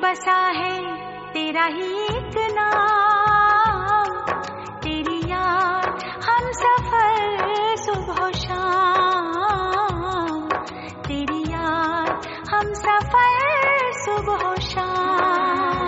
बसा है तेरा ही एक नाम, तेरी याद हम सफर सुबह शाम, तेरी याद हम सफर सुबह शाम।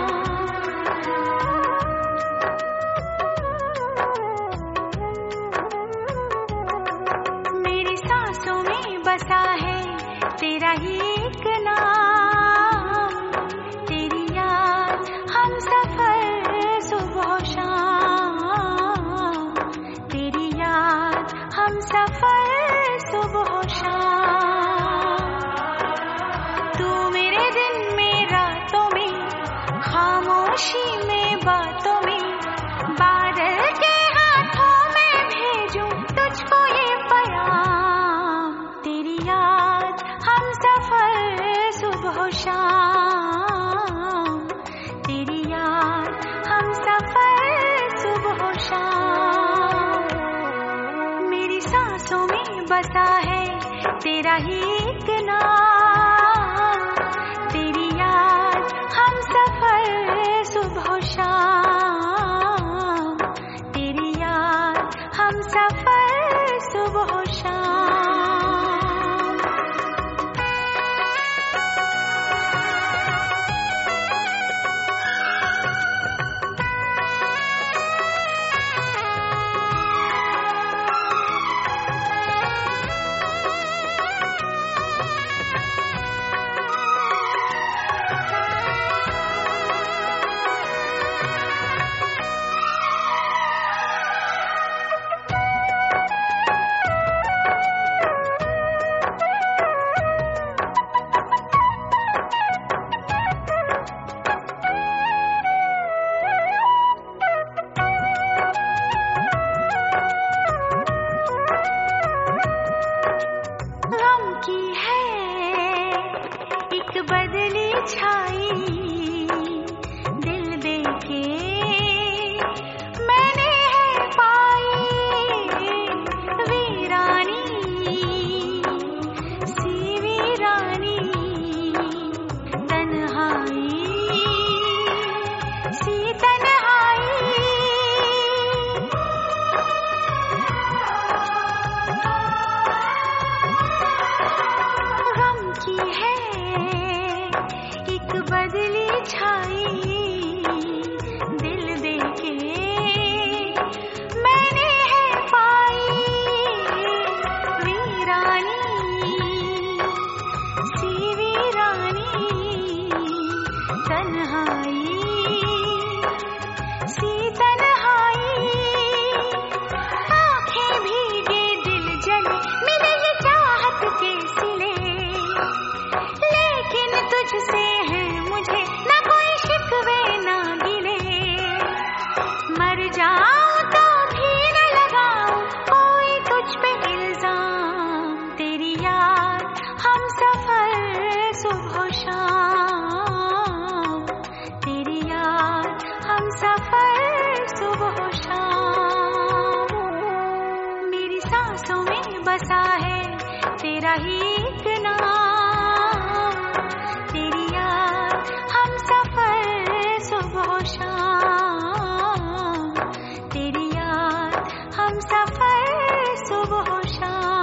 मेरी सांसों में बसा है तेरा ही एक नाम, तेरी याद हम सफर सुबह शाम, तेरी याद हम सफर सुबह शाम। तू मेरे दिन में रातों में, खामोशी में बातों में, बादल के हाथों में भेजूं तुझको ये पैगाम, तेरी याद हम सफर सुबह शाम, तेरी याद हम सफर सुबह शाम। मेरी सांसों में बसा है तेरा ही एक नाम, तेरी याद हम सफर सुबह शाम, तेरी याद हम सफर सुबह शाम। बदली छाई दिल देके मैंने है पाई, वीरानी सी वीरानी, तन्हाई सी तन्हाई। गम की है बदली छाई दिल देके मैंने है पाई, वीरानी सी वीरानी, तन्हाई सी तन्हाई। आंखें भीगे दिल जले मिले ये चाहत के सिले, लेकिन तुझसे मुझे न कोई शिकवे न गिले, मर जाऊं तो भी न लगाऊं कोई तुझ पे इल्जाम, तेरी याद हम सफर सुबह शाम, तेरी याद हम सफर सुबह शाम। मेरी सांसों में बसा है तेरा ही एक नाम, तेरी याद हम सफर सुबह शाम, तेरी याद हम सफर सुबह शाम।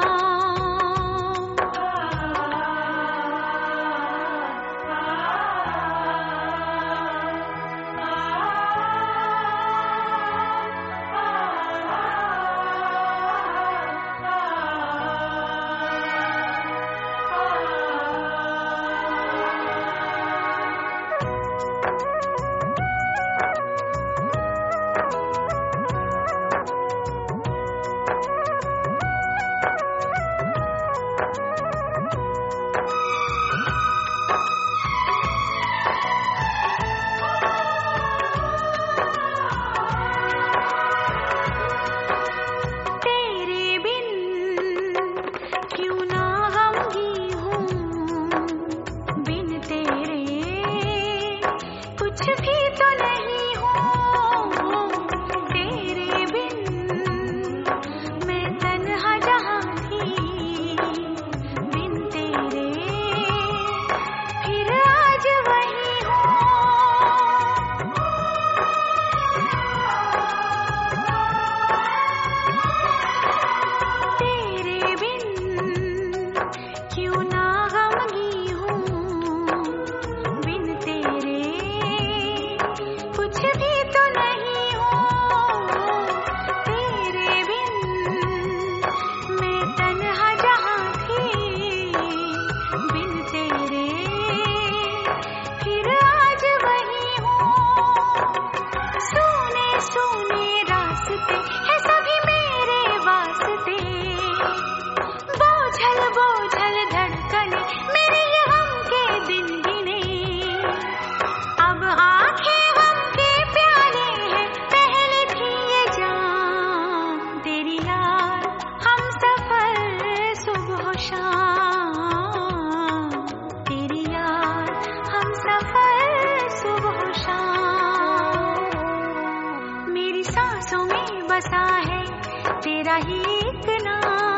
तेरा ही एक नाम।